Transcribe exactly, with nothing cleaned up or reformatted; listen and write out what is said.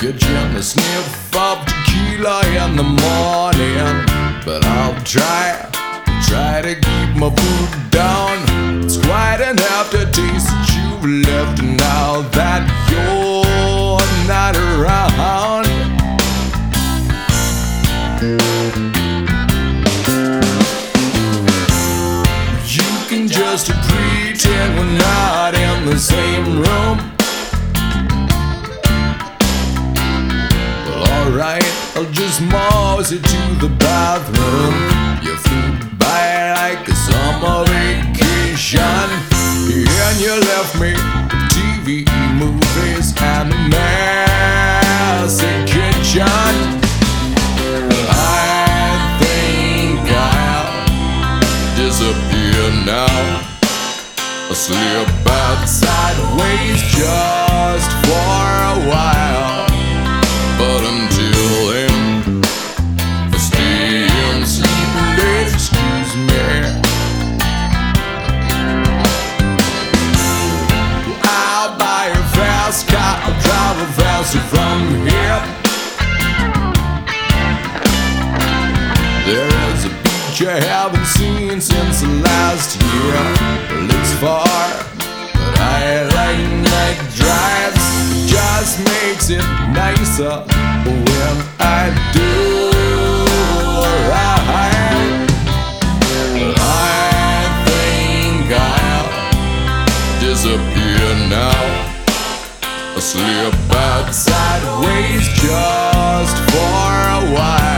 kitchen, a sniff of tequila in the morning. But I'll try, try to keep my food down. It's quite an aftertaste that you've left now that you're not around. You can just pretend we're not in the same room. Alright, I'll just mosey to the bathroom. You flew by like a summer vacation, and you left me with T V, movies, and a messy kitchen. I think I'll disappear now. I'll slip out sideways just for a while. But until then, I stay and sleep late, excuse me. I'll buy a fast car, I'll travel faster from here. There is a beach I haven't seen since last year. Well, it's far, but I like night drives. It just makes it nicer when I do right. I think I'll disappear now. I slip out sideways just for a while.